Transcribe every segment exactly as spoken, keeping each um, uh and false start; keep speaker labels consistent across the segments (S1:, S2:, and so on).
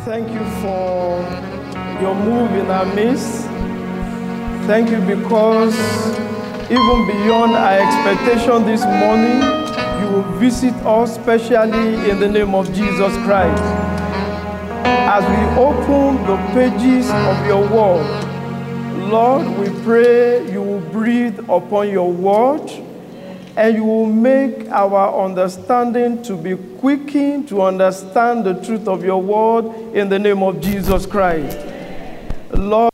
S1: Thank you for your move in our midst. Thank you because even beyond our expectation this morning, you will visit us specially in the name of Jesus Christ. As we open the pages of your word, Lord, we pray you will breathe upon your word and you will make our understanding to be quickened to understand the truth of your word in the name of Jesus Christ. Lord,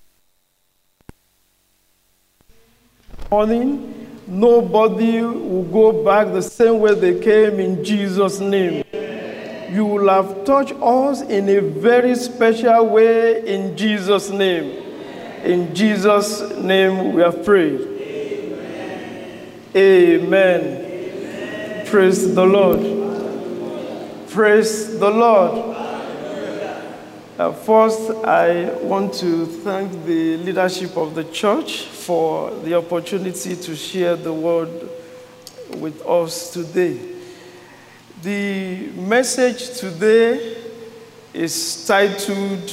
S1: morning, nobody will go back the same way they came in Jesus' name. You will have touched us in a very special way in Jesus' name. In Jesus' name we have prayed. Amen. Amen. Praise the Lord. Praise the Lord. Uh, first, I want to thank the leadership of the church for the opportunity to share the word with us today. The message today is titled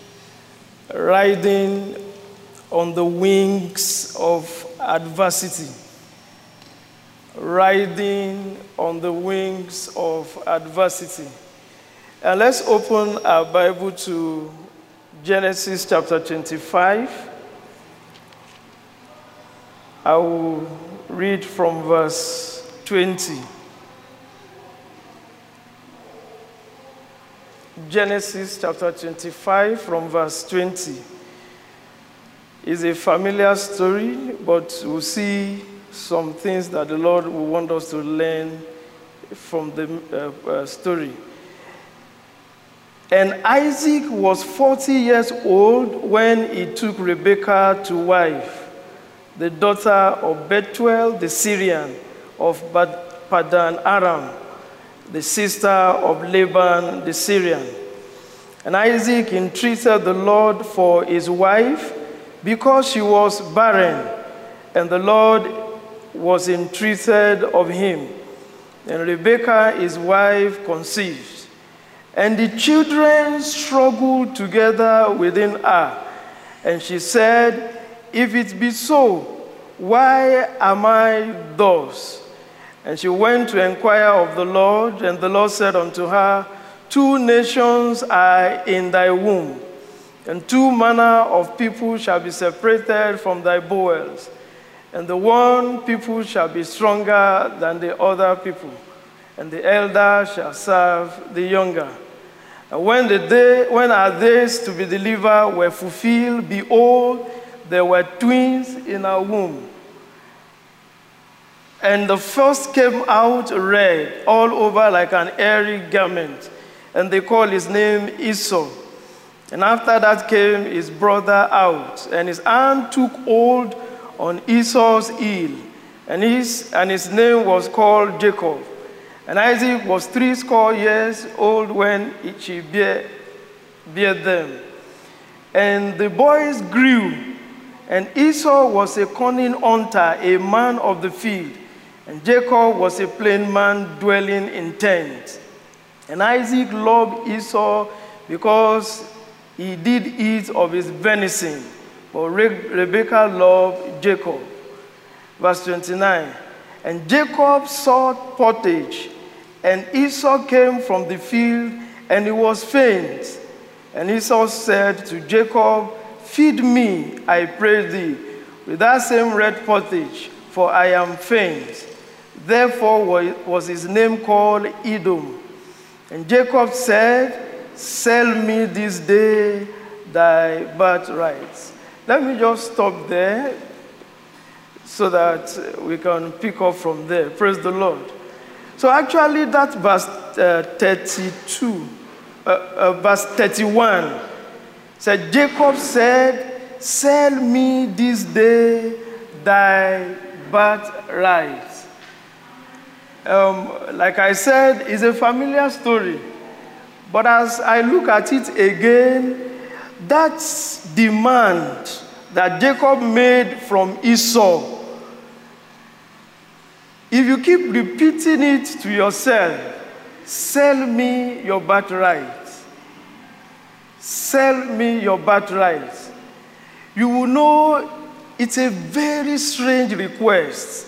S1: Riding on the Wings of Adversity. Riding on the wings of adversity. And let's open our Bible to Genesis chapter twenty-five. I will read from verse twenty. Genesis chapter twenty-five from verse twenty. It's a familiar story, but we'll see some things that the Lord will want us to learn from the uh, uh, story. And Isaac was forty years old when he took Rebekah to wife, the daughter of Bethuel the Syrian of Padan Aram, the sister of Laban the Syrian. And Isaac entreated the Lord for his wife because she was barren, and the Lord was entreated of him. And Rebekah, his wife, conceived. And the children struggled together within her. And she said, if it be so, why am I thus? And she went to inquire of the Lord, and the Lord said unto her, two nations are in thy womb, and two manner of people shall be separated from thy bowels. And the one people shall be stronger than the other people, and the elder shall serve the younger. And when the day, when our days to be delivered were fulfilled, behold, there were twins in our womb. And the first came out red all over like an airy garment, and they called his name Esau. And after that came his brother out, and his hand took hold on Esau's heel, and his, and his name was called Jacob. And Isaac was threescore years old when she bare, bare them. And the boys grew, and Esau was a cunning hunter, a man of the field, and Jacob was a plain man dwelling in tents. And Isaac loved Esau because he did eat of his venison, but Re- Rebekah loved Jacob. Verse twenty-nine. And Jacob sought pottage, and Esau came from the field, and he was faint. And Esau said to Jacob, feed me, I pray thee, with that same red pottage, for I am faint. Therefore was his name called Edom. And Jacob said, sell me this day thy birthright. Let me just stop there so that we can pick up from there. Praise the Lord. So actually that verse uh, thirty-two, uh, uh, verse thirty-one, said, Jacob said, sell me this day thy birthright. Um, like I said, it's a familiar story. But as I look at it again, that demand that Jacob made from Esau, if you keep repeating it to yourself, sell me your birthright, sell me your birthright, you will know it's a very strange request.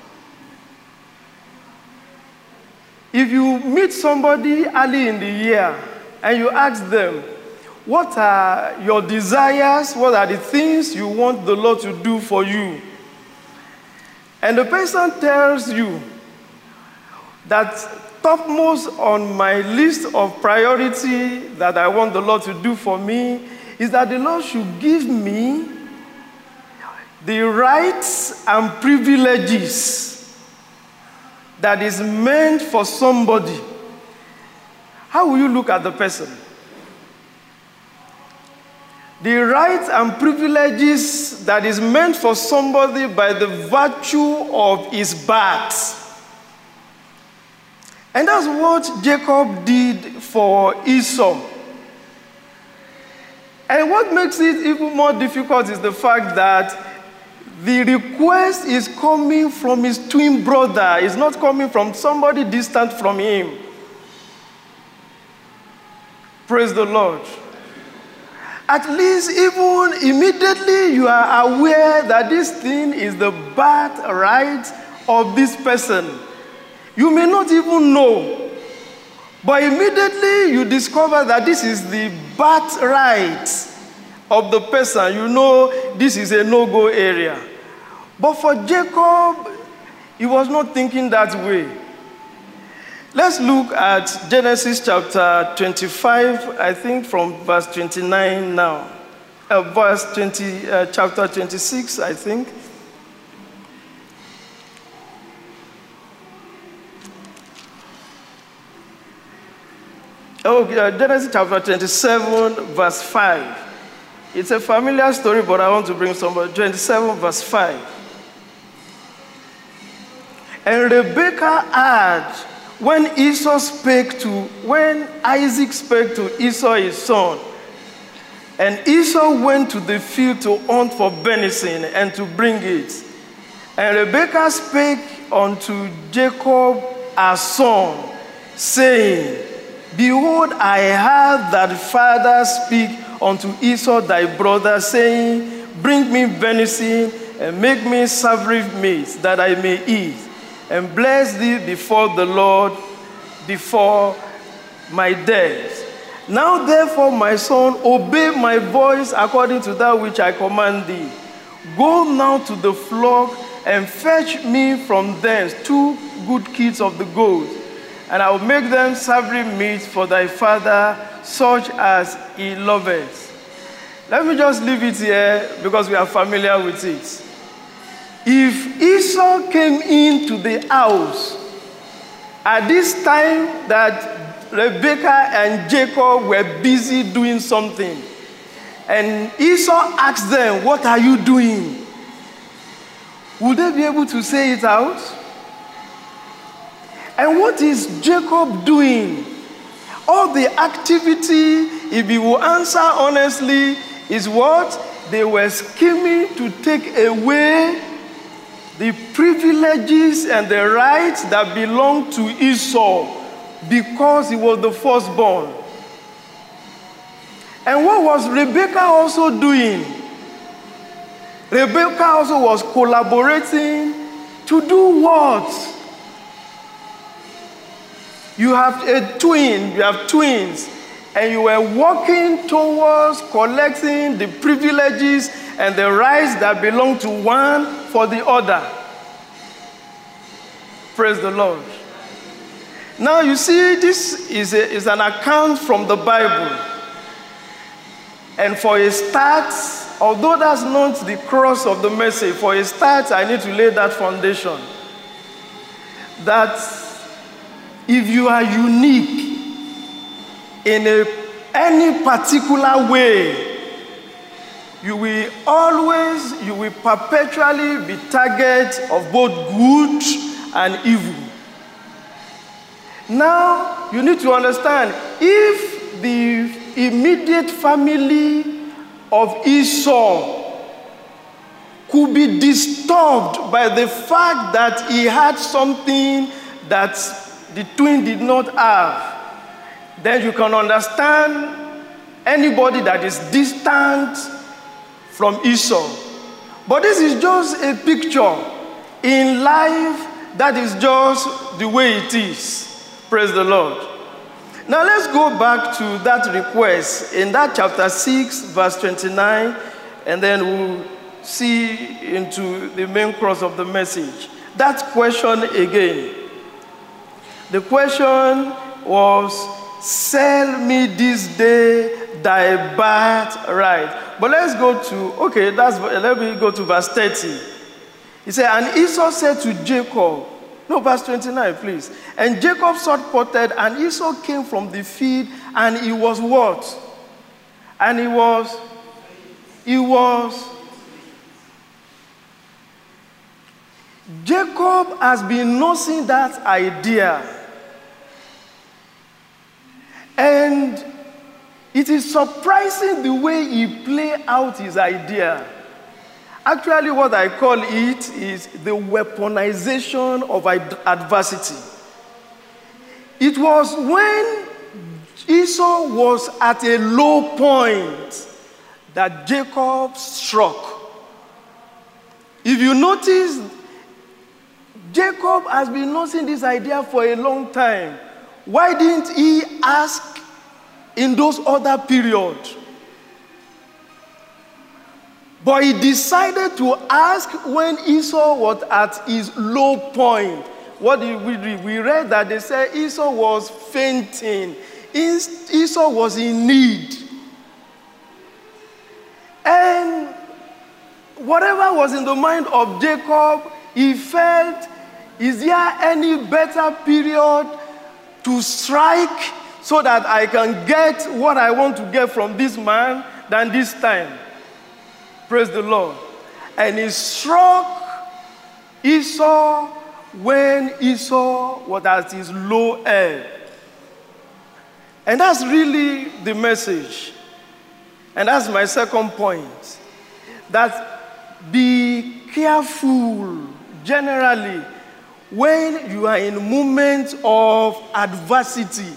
S1: If you meet somebody early in the year and you ask them, what are your desires? What are the things you want the Lord to do for you? And the person tells you that topmost on my list of priority that I want the Lord to do for me is that the Lord should give me the rights and privileges that is meant for somebody. How will you look at the person? The rights and privileges that is meant for somebody by the virtue of his birth. And that's what Jacob did for Esau. And what makes it even more difficult is the fact that the request is coming from his twin brother. It's not coming from somebody distant from him. Praise the Lord. At least even immediately you are aware that this thing is the birthright of this person. You may not even know, but immediately you discover that this is the birthright of the person. You know this is a no-go area. But for Jacob, he was not thinking that way. Let's look at Genesis chapter twenty-five, I think from verse twenty-nine now. Uh, verse twenty, uh, chapter twenty-six, I think. Oh, uh, Genesis chapter twenty-seven, verse five. It's a familiar story, but I want to bring somebody. twenty-seven, verse five. And Rebekah heard when Esau spake to, when Isaac spake to Esau his son, and Esau went to the field to hunt for venison and to bring it. And Rebekah spake unto Jacob her son, saying, Behold, I heard that father speak unto Esau thy brother, saying, Bring me venison and make me savory meat, that I may eat, and bless thee before the Lord, before my death. Now therefore, my son, obey my voice according to that which I command thee. Go now to the flock and fetch me from thence two good kids of the goats, and I will make them savory meat for thy father, such as he loveth. Let me just leave it here because we are familiar with it. If Esau came into the house at this time that Rebekah and Jacob were busy doing something, and Esau asked them, what are you doing? Would they be able to say it out? And what is Jacob doing? All the activity, if he will answer honestly, is what? They were scheming to take away the privileges and the rights that belonged to Esau because he was the firstborn. And what was Rebekah also doing? Rebekah also was collaborating to do what? You have a twin, you have twins, and you were working towards collecting the privileges and the rights that belong to one for the other. Praise the Lord. Now you see, this is, a, is an account from the Bible. And for a start, although that's not the cross of the message, for a start, I need to lay that foundation. That if you are unique in a, any particular way, you will always, you will perpetually be target of both good and evil. Now, you need to understand, if the immediate family of Esau could be disturbed by the fact that he had something that the twin did not have, then you can understand anybody that is distant from Esau. But this is just a picture. In life, that is just the way it is. Praise the Lord. Now let's go back to that request in that chapter six, verse twenty-nine, and then we'll see into the main cross of the message. That question again. The question was, sell me this day thy birthright. But let's go to, okay, that's, let me go to verse thirty. He said, and Esau said to Jacob, no, verse twenty-nine, please. And Jacob sought potted, and Esau came from the field, and he was what? And he was, he was, Jacob has been nursing that idea. And it is surprising the way he played out his idea. Actually, what I call it is the weaponization of adversity. It was when Esau was at a low point that Jacob struck. If you notice, Jacob has been nursing this idea for a long time. Why didn't he ask in those other periods? But he decided to ask when Esau was at his low point. What did we read? We read that they said Esau was fainting. Esau was in need. And whatever was in the mind of Jacob, he felt, is there any better period to strike so that I can get what I want to get from this man than this time? Praise the Lord. And he struck Esau when Esau was at his low ebb. And that's really the message. And that's my second point. That be careful generally when you are in moments of adversity.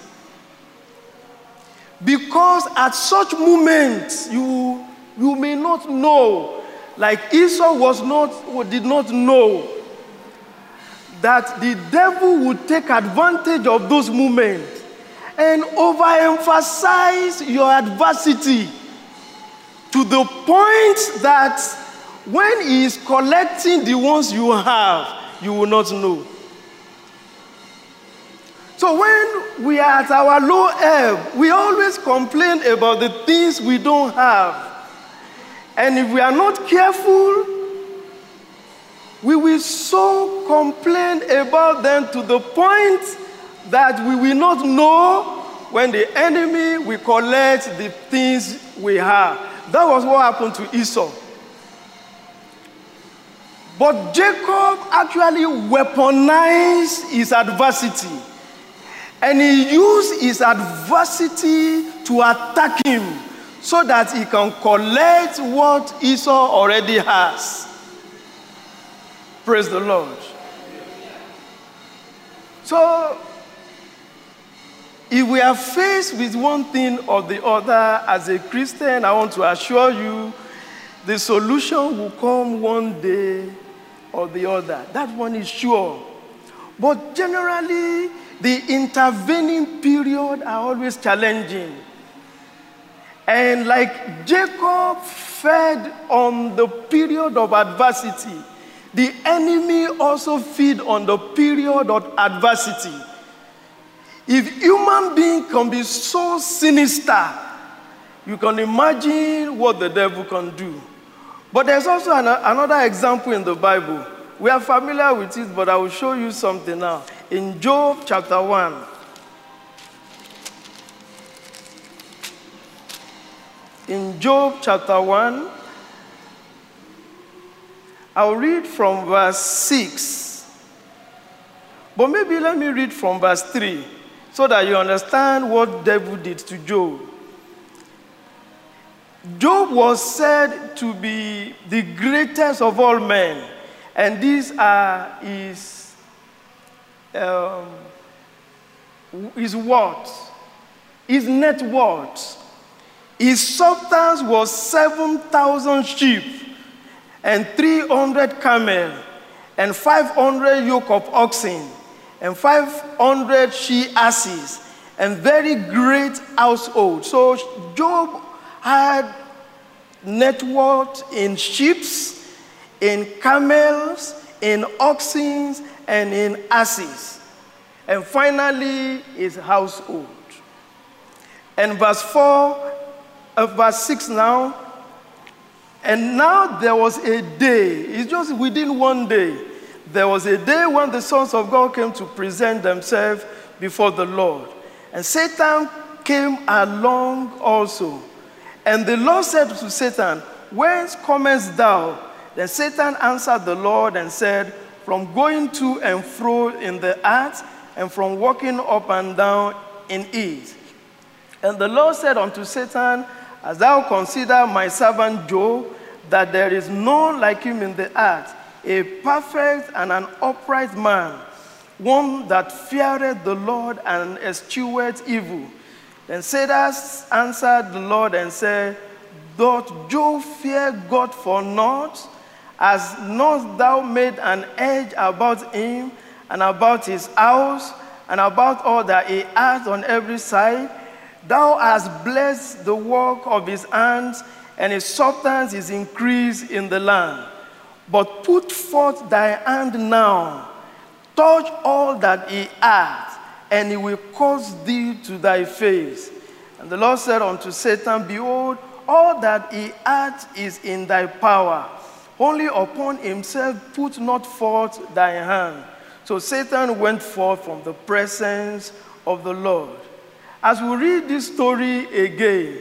S1: Because at such moments, you, you may not know, like Esau was not, did not know, that the devil would take advantage of those moments and overemphasize your adversity to the point that when he is collecting the ones you have, you will not know. So when we are at our low ebb, we always complain about the things we don't have. And if we are not careful, we will so complain about them to the point that we will not know when the enemy will collect the things we have. That was what happened to Esau. But Jacob actually weaponized his adversity. And he used his adversity to attack him so that he can collect what Esau already has. Praise the Lord. So, if we are faced with one thing or the other as a Christian, I want to assure you, the solution will come one day or the other. That one is sure. But generally, the intervening period are always challenging. And like Jacob fed on the period of adversity, the enemy also feed on the period of adversity. If human being can be so sinister, you can imagine what the devil can do. But there's also an, another example in the Bible. We are familiar with it, but I will show you something now. In Job chapter one. In Job chapter one, I'll read from verse six. But maybe let me read from verse three so that you understand what the devil did to Job. Job was said to be the greatest of all men. And these are his, um, his words, his net worth. His substance was seven thousand sheep, and three hundred camel, and five hundred yoke of oxen, and five hundred she asses, and very great household. So Job had net worth in sheep, in camels, in oxen, and in asses. And finally, his household. And verse four, uh, verse six now. And now there was a day, it's just within one day, there was a day when the sons of God came to present themselves before the Lord. And Satan came along also. And the Lord said to Satan, whence comest thou? Then Satan answered the Lord and said, from going to and fro in the earth, and from walking up and down in it. And the Lord said unto Satan, as thou consider my servant Job, that there is none like him in the earth, a perfect and an upright man, one that feareth the Lord and escheweth evil. Then Satan answered the Lord and said, doth Job fear God for naught? Has not thou made an edge about him, and about his house, and about all that he hath on every side? Thou hast blessed the work of his hands, and his substance is increased in the land. But put forth thy hand now, touch all that he hath, and he will cause thee to thy face. And the Lord said unto Satan, behold, all that he hath is in thy power. Only upon himself put not forth thy hand. So Satan went forth from the presence of the Lord. As we read this story again,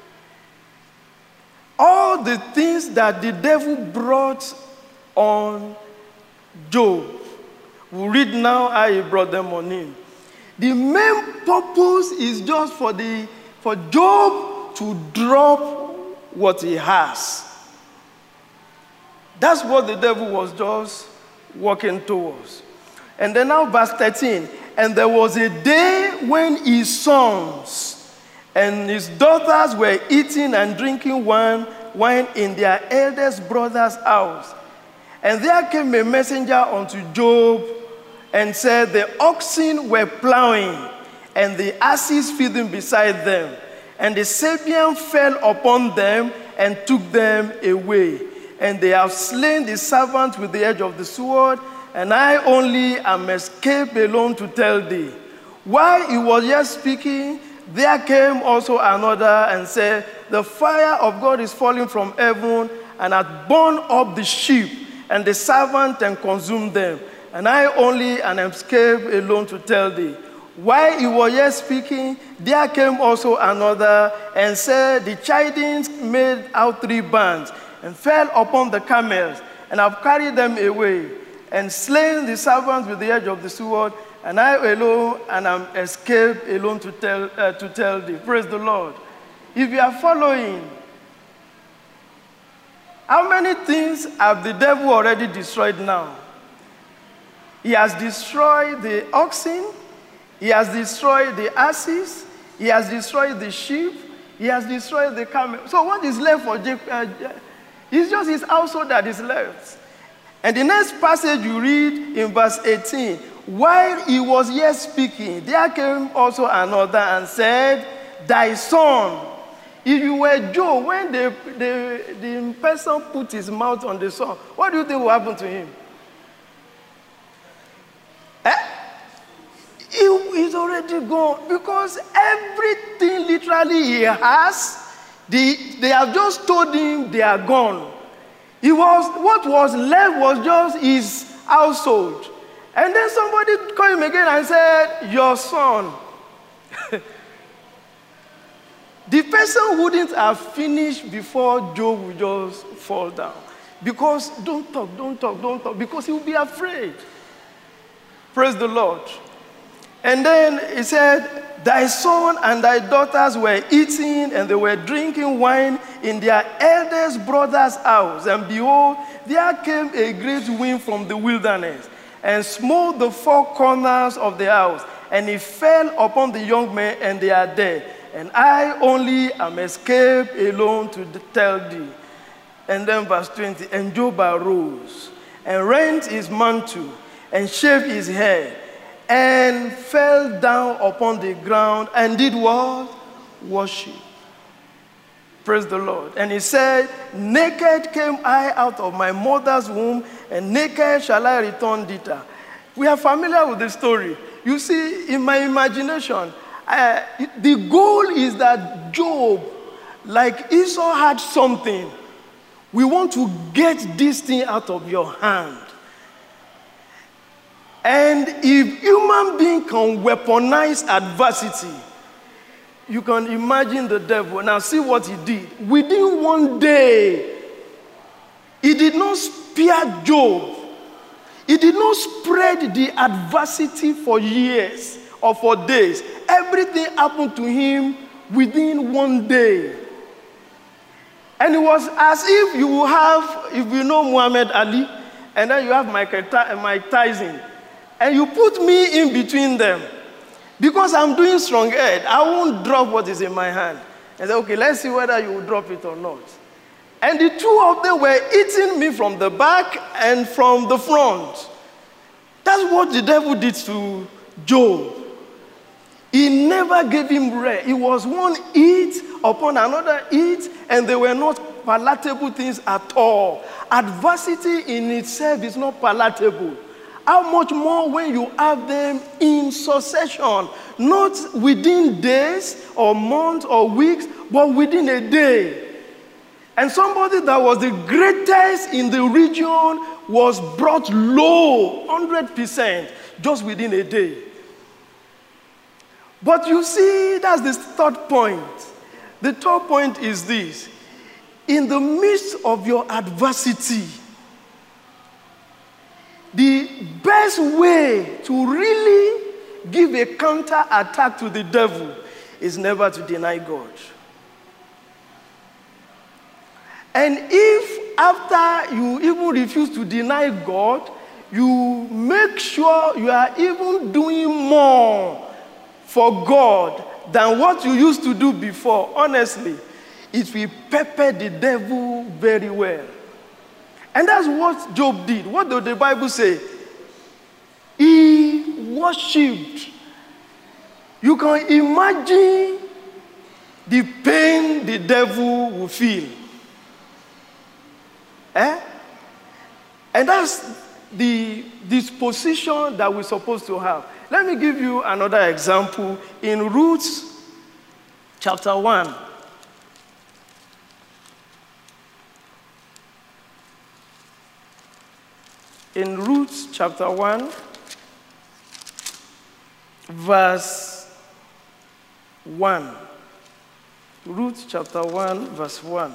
S1: all the things that the devil brought on Job, we read now how he brought them on him. The main purpose is just for, the, for Job to drop what he has. That's what the devil was just working towards. And then now verse thirteen, and there was a day when his sons and his daughters were eating and drinking wine, wine in their eldest brother's house. And there came a messenger unto Job and said, the oxen were plowing, and the asses feeding beside them. And the Sabean fell upon them and took them away. And they have slain the servant with the edge of the sword, and I only am escaped alone to tell thee. While he was yet speaking, there came also another and said, the fire of God is falling from heaven, and hath burned up the sheep and the servant and consumed them. And I only am escaped alone to tell thee. While he was yet speaking, there came also another and said, the chidings made out three bands, and fell upon the camels, and have carried them away, and slain the servants with the edge of the sword, and I alone and am escaped alone to tell, uh, to tell thee. Praise the Lord. If you are following, how many things have the devil already destroyed now? He has destroyed the oxen, he has destroyed the asses, he has destroyed the sheep, he has destroyed the camel. So what is left for Jacob? Uh, it's just his household that is left. And the next passage you read in verse eighteen, while he was yet speaking, there came also another and said, thy son. If you were Job, when the, the, the person put his mouth on the son, what do you think will happen to him? Eh? He is already gone, because everything literally he has, the, they have just told him they are gone. He was, what was left was just his household. And then somebody called him again and said, your son. The person wouldn't have finished before Job would just fall down. Because don't talk, don't talk, don't talk, because he will be afraid. Praise the Lord. And then he said, thy son and thy daughters were eating, and they were drinking wine in their eldest brother's house. And behold, there came a great wind from the wilderness, and smote the four corners of the house. And it fell upon the young men, and they are dead. and I only am escaped alone to tell thee. And then verse twenty, and Job arose and rent his mantle and shaved his head and fell down upon the ground and did what? Worship. Praise the Lord. And he said, naked came I out of my mother's womb, and naked shall I return thither. We are familiar with the story. You see, in my imagination, uh, the goal is that Job, like Esau, had something. We want to get this thing out of your hand. And if human being can weaponize adversity, you can imagine the devil. Now see what he did. Within one day, he did not spare Job. He did not spread the adversity for years or for days. Everything happened to him within one day. And it was as if you have, if you know Muhammad Ali, and then you have Mike Tyson, and you put me in between them. Because I'm doing strong head, I won't drop what is in my hand. And say, okay, let's see whether you will drop it or not. And the two of them were eating me from the back and from the front. That's what the devil did to Job. He never gave him rest. It was one eat upon another eat, and they were not palatable things at all. Adversity in itself is not palatable. How much more when you have them in succession, not within days or months or weeks, but within a day. And somebody that was the greatest in the region was brought low, one hundred percent, just within a day. But you see, that's the third point. The third point is this. In the midst of your adversity, the best way to really give a counter attack to the devil is never to deny God. And if after you even refuse to deny God, you make sure you are even doing more for God than what you used to do before, honestly, it will pepper the devil very well. And that's what Job did. What did the Bible say? He worshipped. You can imagine the pain the devil will feel. Eh? And that's the disposition that we're supposed to have. Let me give you another example in Ruth chapter one. In Ruth chapter one, verse one. Ruth chapter one, verse one.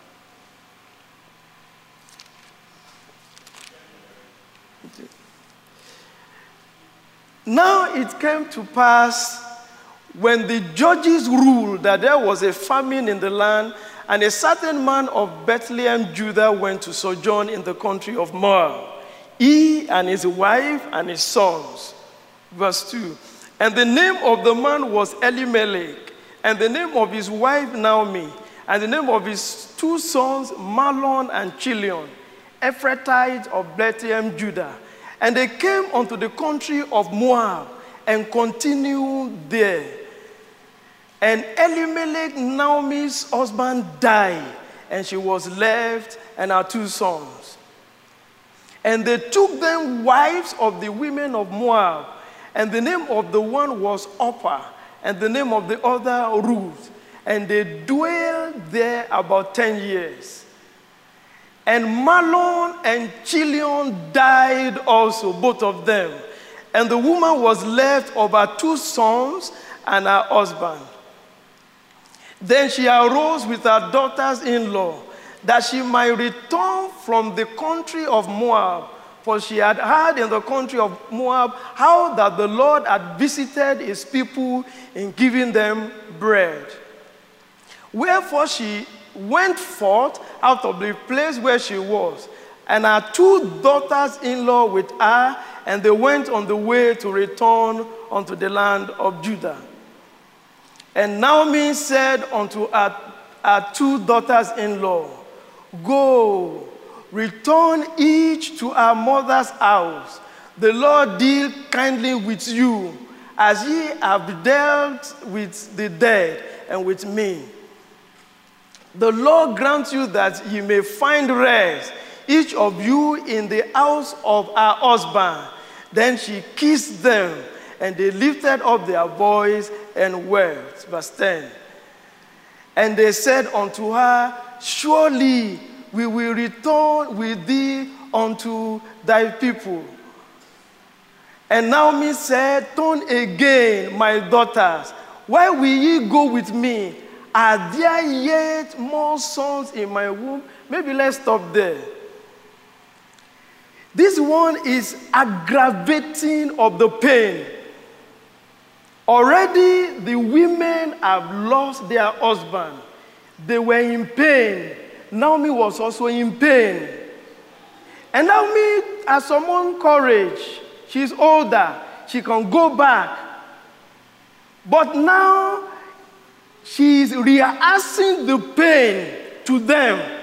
S1: Now it came to pass when the judges ruled that there was a famine in the land, and a certain man of Bethlehem, Judah, went to sojourn in the country of Moab, he and his wife and his sons. Verse two. And the name of the man was Elimelech, and the name of his wife Naomi, and the name of his two sons Mahlon and Chilion, Ephrathites of Bethlehem, Judah. And they came unto the country of Moab and continued there. And Elimelech, Naomi's husband, died, and she was left and her two sons. And they took them wives of the women of Moab, and the name of the one was Orpah, and the name of the other Ruth. And they dwelled there about ten years. And Mahlon and Chilion died also, both of them. And the woman was left of her two sons and her husband. Then she arose with her daughters-in-law, that she might return from the country of Moab, for she had heard in the country of Moab how that the Lord had visited his people in giving them bread. Wherefore she went forth out of the place where she was, and her two daughters-in-law with her, and they went on the way to return unto the land of Judah. And Naomi said unto her, her two daughters-in-law, Go, return each to her mother's house. The Lord deal kindly with you, as ye have dealt with the dead and with me. The Lord grant you that ye may find rest, each of you in the house of her husband. Then she kissed them, and they lifted up their voice and wept. Verse ten. And they said unto her, Surely we will return with thee unto thy people. And Naomi said, Turn again, my daughters. Why will ye go with me? Are there yet more sons in my womb? Maybe let's stop there. This one is aggravating of the pain. Already the women have lost their husband. They were in pain. Naomi was also in pain. And Naomi has summoned courage. She's older. She can go back. But now she is rehearsing the pain to them.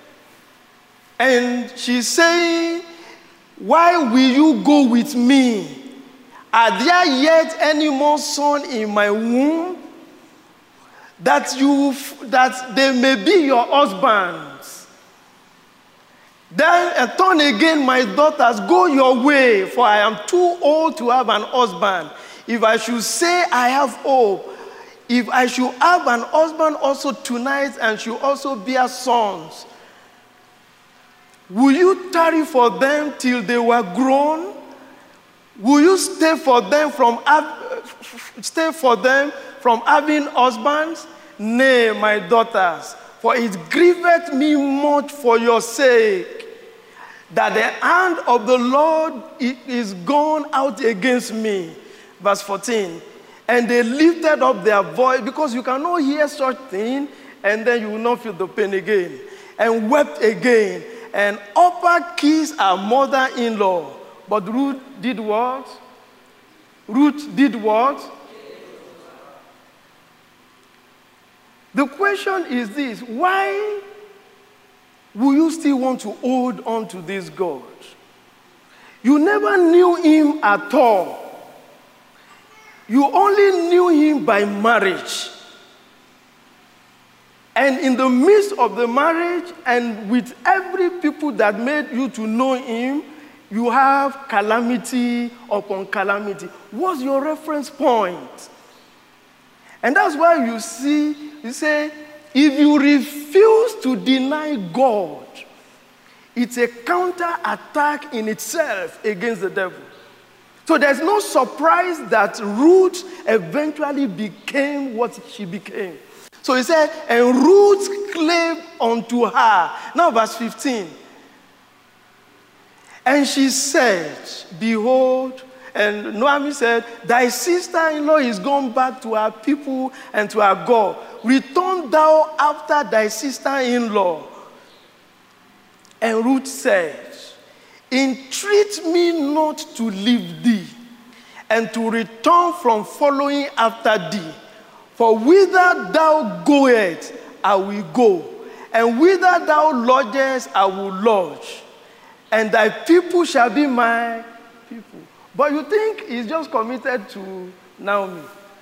S1: And she's saying, Why will you go with me? Are there yet any more son in my womb? That you that they may be your husbands. Then uh, turn again, my daughters, go your way, for I am too old to have an husband. If I should say I have hope, if I should have an husband also tonight and should also bear sons, will you tarry for them till they were grown? Will you stay for them from stay for them from having husbands? Nay, my daughters, for it grieveth me much for your sake, that the hand of the Lord is gone out against me. Verse fourteen. And they lifted up their voice, because you cannot hear such thing, and then you will not feel the pain again, and wept again, and upper kissed her mother-in-law. But Ruth did what? Ruth did what? The question is this: why will you still want to hold on to this God? You never knew him at all. You only knew him by marriage. And in the midst of the marriage, and with every people that made you to know him, you have calamity upon calamity. What's your reference point? And that's why you see, you say, if you refuse to deny God, it's a counter-attack in itself against the devil. So there's no surprise that Ruth eventually became what she became. So he said, and Ruth clave unto her. Now verse fifteen. And she said, behold, and Naomi said, thy sister-in-law is gone back to her people and to her God. Return thou after thy sister-in-law. And Ruth said, entreat me not to leave thee, and to return from following after thee. For whither thou goest, I will go, and whither thou lodgest, I will lodge, and thy people shall be my people. But you think he's just committed to Naomi?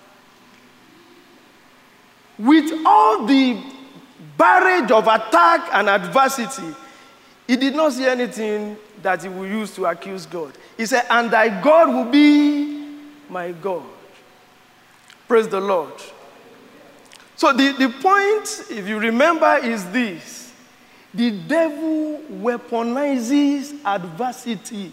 S1: With all the barrage of attack and adversity, he did not see anything that he will use to accuse God. He said, and thy God will be my God. Praise the Lord. So the, the point, if you remember, is this. The devil weaponizes adversity.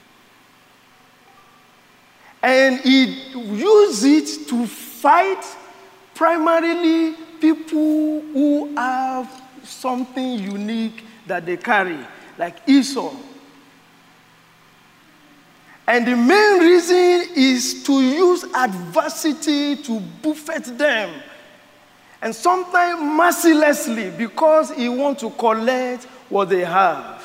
S1: And he uses it to fight primarily people who have something unique that they carry, like Esau. And the main reason is to use adversity to buffet them. And sometimes mercilessly, because he wants to collect what they have.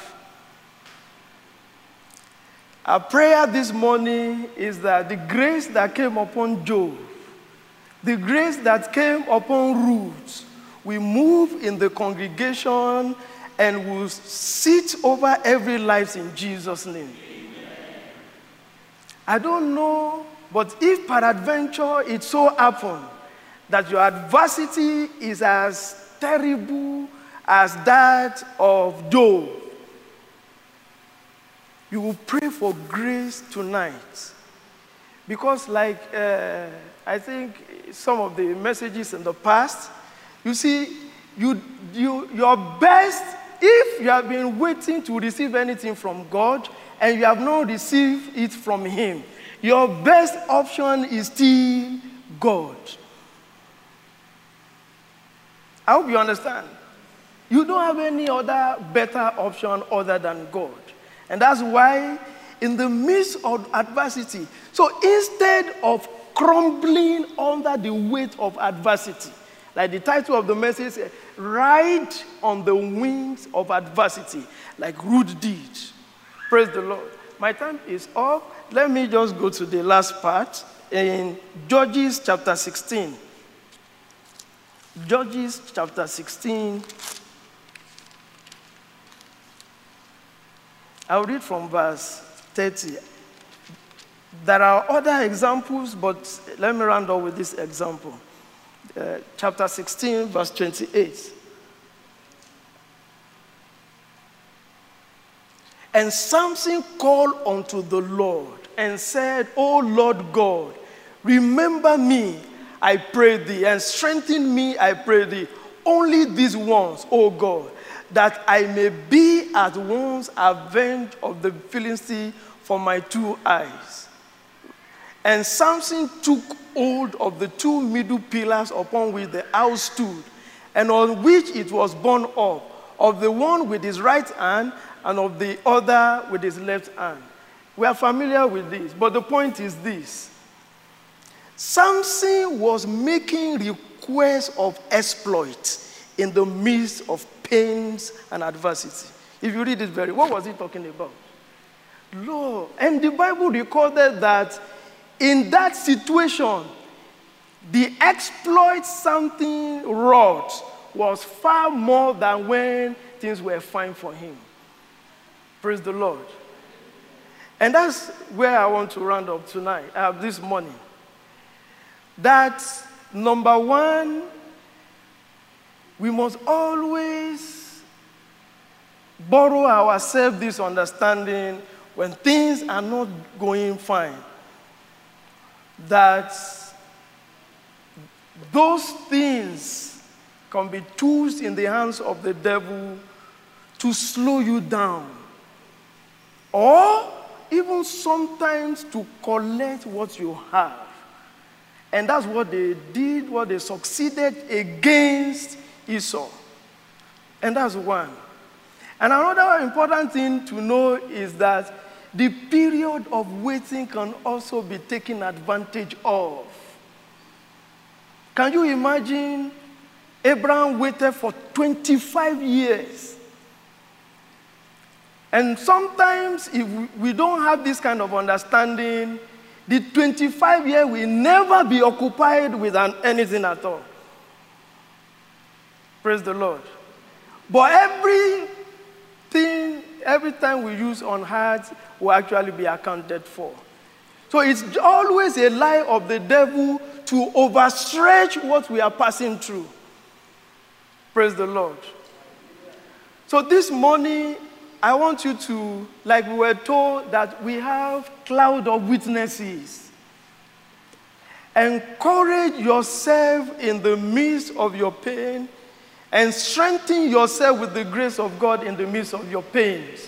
S1: Our prayer this morning is that the grace that came upon Job The grace that came upon Ruth will move in the congregation and will sit over every life in Jesus' name. Amen. I don't know, but if peradventure it so happen that your adversity is as terrible as that of Job, you will pray for grace tonight. Because like uh, I think some of the messages in the past, you see, you, you, your best, if you have been waiting to receive anything from God and you have not received it from him, your best option is still God. I hope you understand. You don't have any other better option other than God. And that's why in the midst of adversity, so instead of crumbling under the weight of adversity, like the title of the message says, ride on the wings of adversity, like Ruth did. Praise the Lord. My time is up. Let me just go to the last part in Judges chapter sixteen. Judges chapter sixteen. I'll read from verse thirty. There are other examples, but let me round up with this example. Uh, chapter sixteen, verse twenty-eight. And Samson called unto the Lord and said, O Lord God, remember me, I pray thee, and strengthen me, I pray thee, only these ones, O God, that I may be at once avenged of the Philistine for my two eyes. And Samson took hold of the two middle pillars upon which the house stood, and on which it was borne up, of the one with his right hand and of the other with his left hand. We are familiar with this, but the point is this. Samson was making requests of exploit in the midst of pains and adversity. If you read it very, what was he talking about? Lord, and the Bible recorded that in that situation, the exploit something wrought was far more than when things were fine for him. Praise the Lord. And that's where I want to round up tonight, uh, this morning. That, number one, we must always borrow ourselves this understanding when things are not going fine, that those things can be tools in the hands of the devil to slow you down, or even sometimes to collect what you have. And that's what they did, what they succeeded against Esau. And that's one. And another important thing to know is that the period of waiting can also be taken advantage of. Can you imagine Abraham waited for twenty-five years? And sometimes if we don't have this kind of understanding, the twenty-five years will never be occupied with an, anything at all. Praise the Lord. But everything, every time we use on earth will actually be accounted for. So it's always a lie of the devil to overstretch what we are passing through. Praise the Lord. So this morning, I want you to, like we were told, that we have cloud of witnesses. Encourage yourself in the midst of your pain and strengthen yourself with the grace of God in the midst of your pains.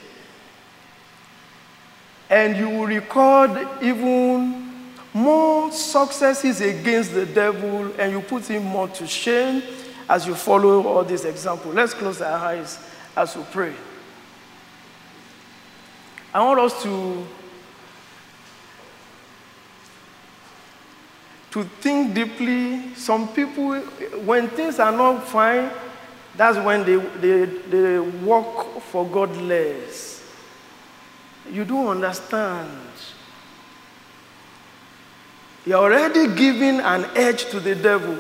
S1: And you will record even more successes against the devil, and you put him more to shame as you follow all these examples. Let's close our eyes as we pray. I want us to, to think deeply. Some people, when things are not fine, that's when they, they, they work for God less. You don't understand. You're already giving an edge to the devil.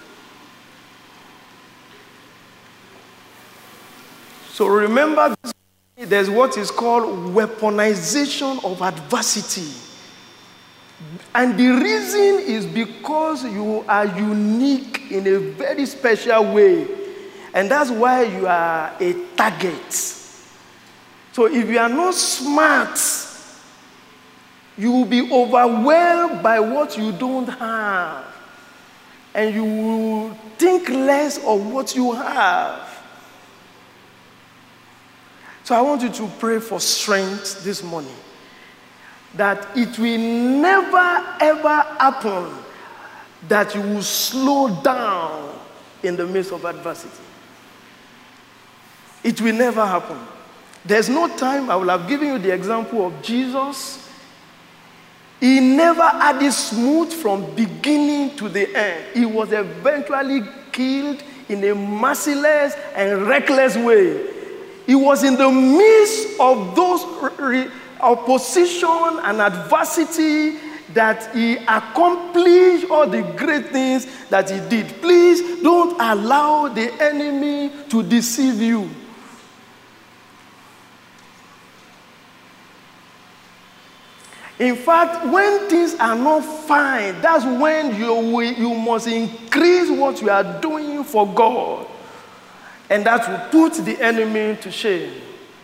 S1: So remember, there's what is called weaponization of adversity. And the reason is because you are unique in a very special way. And that's why you are a target. So if you are not smart, you will be overwhelmed by what you don't have. And you will think less of what you have. So I want you to pray for strength this morning. That it will never ever happen that you will slow down in the midst of adversity. It will never happen. There's no time. I will have given you the example of Jesus. He never had it smooth from beginning to the end. He was eventually killed in a merciless and reckless way. He was in the midst of those re- opposition and adversity that he accomplished all the great things that he did. Please don't allow the enemy to deceive you. In fact, when things are not fine, that's when you, will, you must increase what you are doing for God. And that will put the enemy to shame.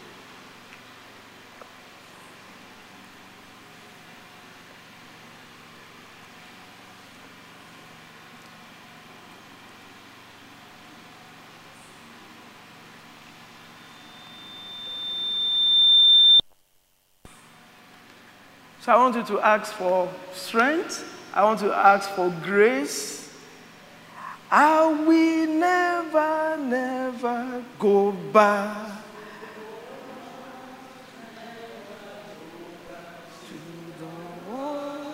S1: So I want you to ask for strength. I want to ask for grace. I will never, never go back to the world.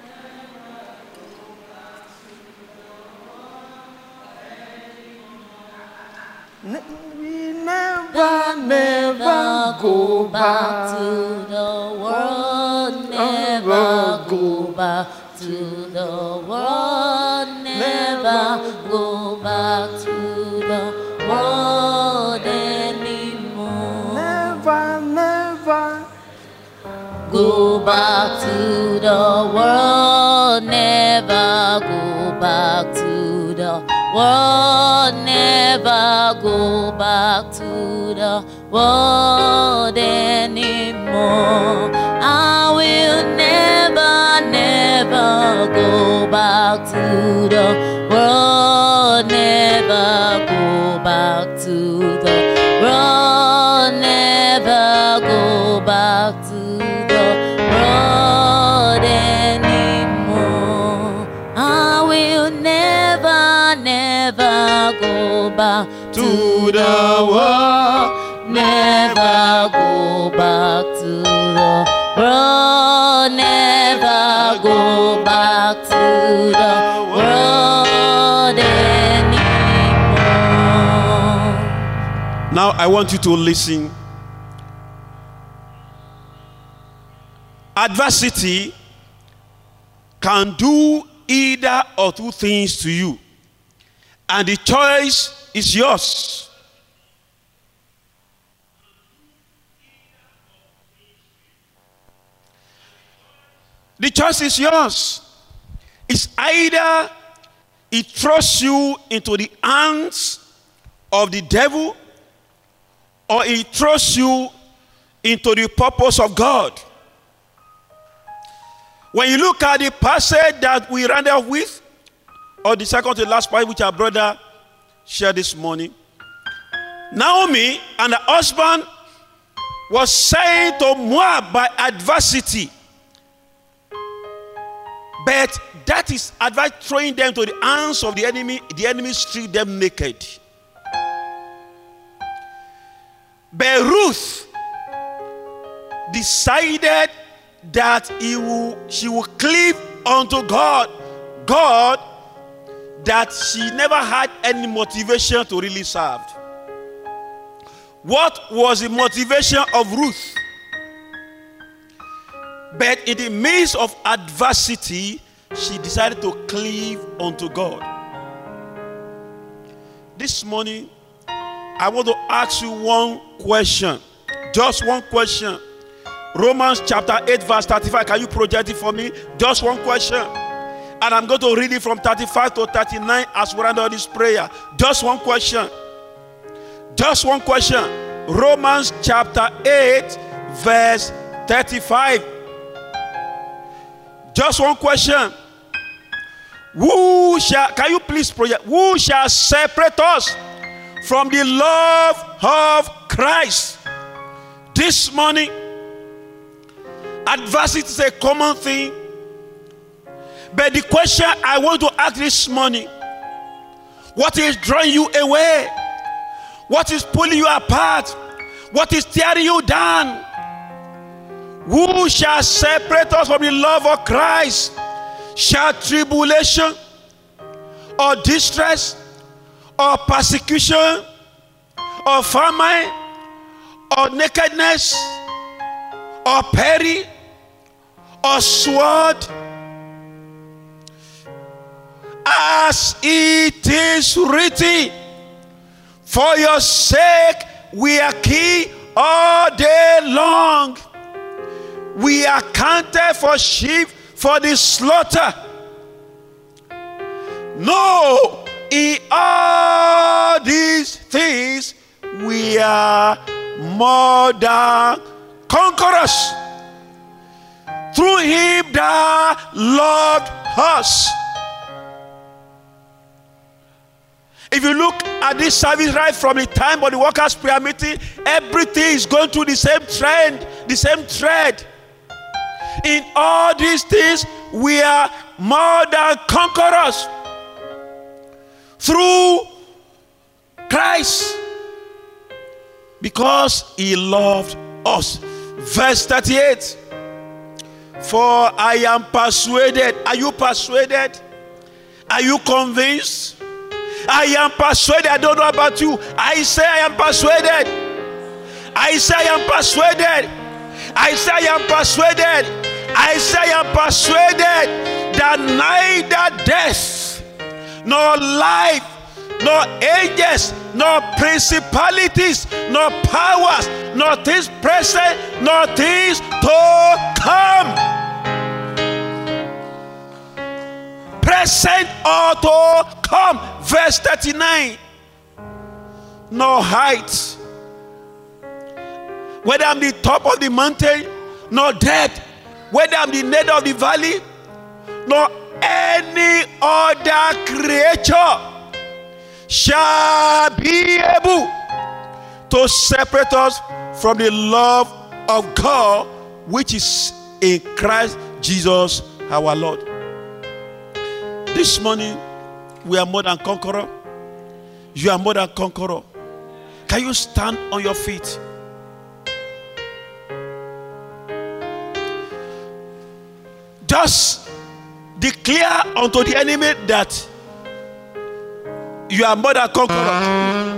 S1: Ne- we never, never go back
S2: to the world. Never go back to the world. Never go back to the world anymore.
S1: Never, never
S2: go back to the world. Never go back to the world. Never go back to the world anymore. I will never, never go back to the world. Never go back to the world. Never go back to the world anymore. I will never, never go back to the world. Never go back to the world. Never go back to the world anymore.
S3: Now I want you to listen. Adversity can do either or two things to you, and the choice is yours. The choice is yours. It's either it throws you into the hands of the devil, or it throws you into the purpose of God. When you look at the passage that we ran off with, or the second to the last part which our brother shared this morning, Naomi and her husband was sent to Moab by adversity. But that is advice throwing them to the hands of the enemy. The enemy stripped them naked. But Ruth decided that he will, she will cleave unto God. God that she never had any motivation to really serve. What was the motivation of Ruth? But in the midst of adversity, she decided to cleave unto God. This morning, I want to ask you one question. Just one question. Romans chapter eight verse thirty-five. Can you project it for me? Just one question. And I'm going to read it from thirty-five to thirty-nine as we run on this prayer. Just one question. Just one question. Romans chapter eight verse thirty-five. Just one question. Who shall, can you please project, who shall separate us from the love of Christ? This morning, adversity is a common thing. But the question I want to ask this morning, what is drawing you away? What is pulling you apart? What is tearing you down? Who shall separate us from the love of Christ? Shall tribulation or distress or persecution or famine or nakedness or peril or sword? As it is written, for your sake we are killed all day long. We are counted for sheep for the slaughter. No, in all these things we are more than conquerors through him that loved us. If you look at this service right from the time of the workers' prayer meeting, everything is going through the same trend, the same thread. In all these things, we are more than conquerors through Christ, because he loved us. Verse thirty-eight. For I am persuaded. Are you persuaded? Are you convinced? I am persuaded. I don't know about you. I say I am persuaded. I say I am persuaded. I say I am persuaded. I say I am persuaded that neither death, nor life, nor angels, nor principalities, nor powers, nor things present, nor things to come, present or to come. Verse thirty-nine. No height, whether I'm the top of the mountain, nor depth, whether I'm the nadir of the valley, nor any other creature shall be able to separate us from the love of God which is in Christ Jesus our Lord. This morning, we are more than conqueror. You are more than conqueror. Can you stand on your feet? Just declare unto the enemy that you are more than conqueror.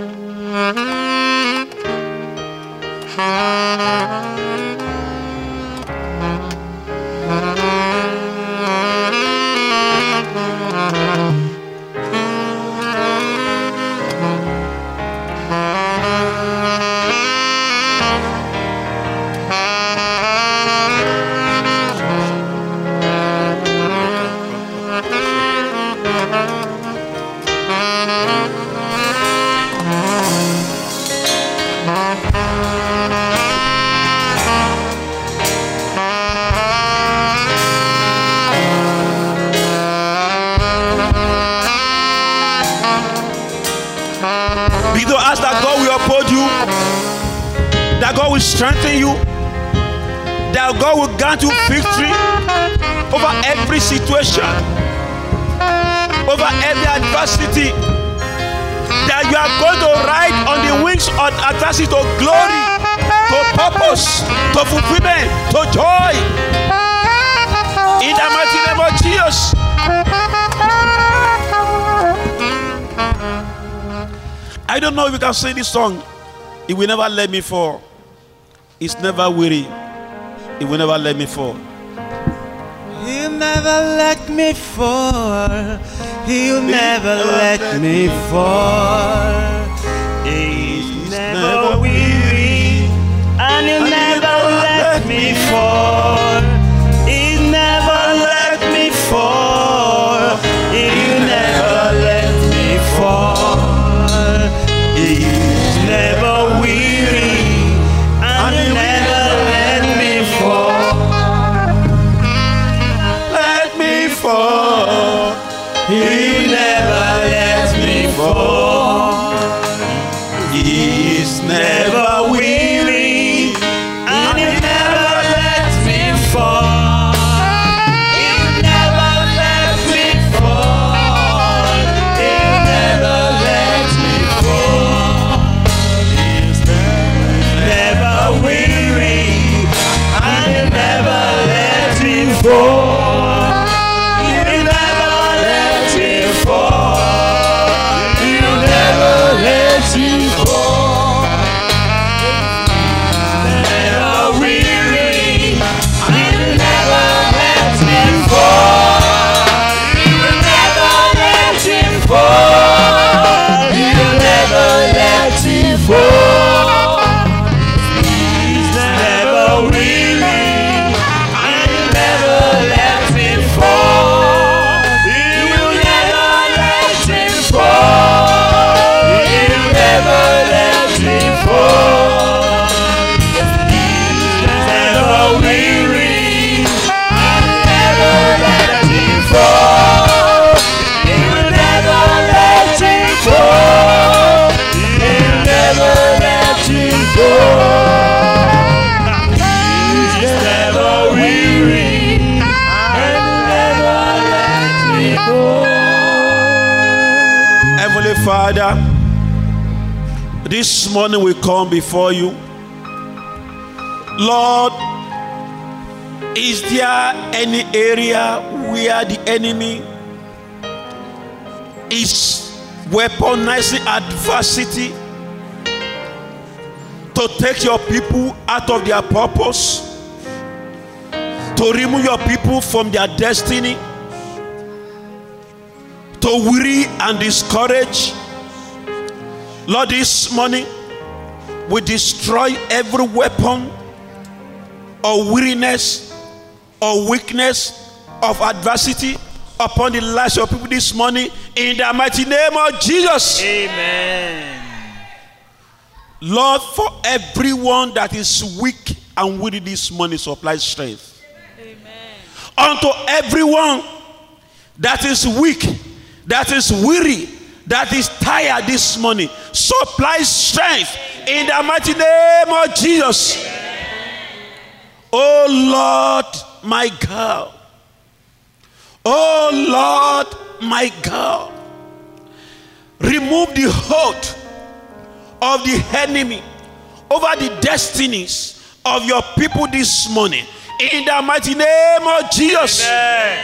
S3: That God will strengthen you, that God will grant you victory over every situation, over every adversity, that you are going to ride on the wings of adversity to glory, to purpose, to fulfillment, to joy, in the mighty name of Jesus. I don't know if you can sing this song. It will never let me fall. It's never weary. It will never let me fall.
S4: In never let me fall. He'll never let me fall. He's never weary, and he'll never let me fall. He'll never let me fall. He'll never let me fall. He's never weary, and he'll never let me fall. Let me fall. He'll never let me fall. He's never weary, and he'll never let me fall. He'll never let me fall. He'll never let me fall. He's never weary, and he'll never let me fall. He'll never let me fall. He'll never let me fall. Never weary, and he'll never let me fall. He'll never let him fall. He'll never let him fall. He's never weary, and he'll never let him fall. He'll never let him fall. He'll never let him fall. He's never weary, and never let him fall. He'll never let him fall. He'll never let him fall. He's never weary, and never let him fall.
S3: Heavenly Father, this morning we come before you. Lord, is there any area where the enemy is weaponizing adversity to take your people out of their purpose, to remove your people from their destiny, to weary and discourage? Lord, this morning we destroy every weapon of weariness or weakness of adversity upon the lives of people this morning, in the mighty name of Jesus.
S4: Amen.
S3: Lord, for everyone that is weak and weary this morning, supply strength.
S2: Amen.
S3: Unto everyone that is weak, that is weary, that is tired this morning, supply strength in the mighty name of Jesus. Oh Lord, my God. Oh Lord, my God. Remove the hold of the enemy over the destinies of your people this morning, in the mighty name of Jesus.
S4: Amen.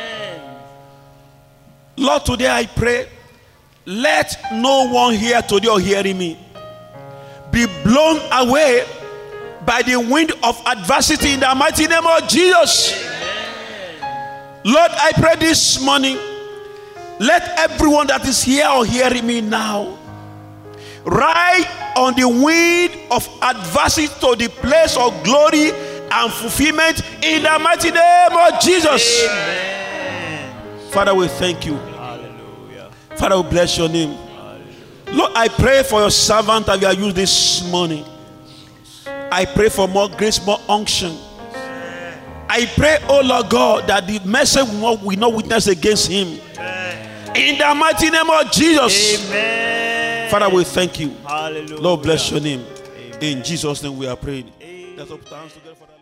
S3: Lord, today I pray, let no one here today or hearing me be blown away by the wind of adversity, in the mighty name of Jesus. Amen. Lord, I pray this morning, let everyone that is here or hearing me now ride on the wind of adversity to the place of glory and fulfillment, in the mighty name of Jesus.
S4: Amen.
S3: Father, we thank you.
S4: Hallelujah.
S3: Father, we bless your name.
S4: Hallelujah.
S3: Lord, I pray for your servant that you are used this morning. I pray for more grace, more unction. I pray, oh Lord God, that the message will not, will not witness against him.
S4: Amen.
S3: In the mighty name of Jesus.
S4: Amen.
S3: Father, we thank you.
S4: Hallelujah.
S3: Lord, bless your name.
S4: Amen.
S3: In Jesus' name we are praying.
S4: Amen.
S3: Let's put our hands together for that.